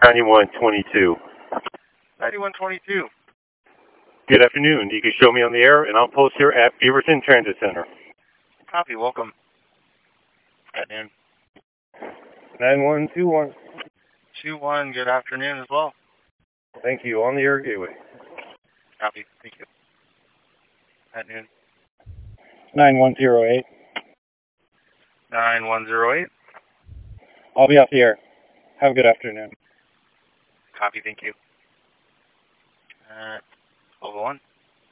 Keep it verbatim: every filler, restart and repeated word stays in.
ninety-one twenty-two. ninety-one twenty-two. Good afternoon. You can show me on the air, and I'll post here at Beaverton Transit Center. Copy. Welcome. At noon. nine one two one. two one. Good afternoon as well. Thank you. On the air gateway. Copy. Thank you. At noon. nine one zero eight. nine one zero eight. I'll be off the air. Have a good afternoon. Copy. Thank you. Uh, twelve oh one.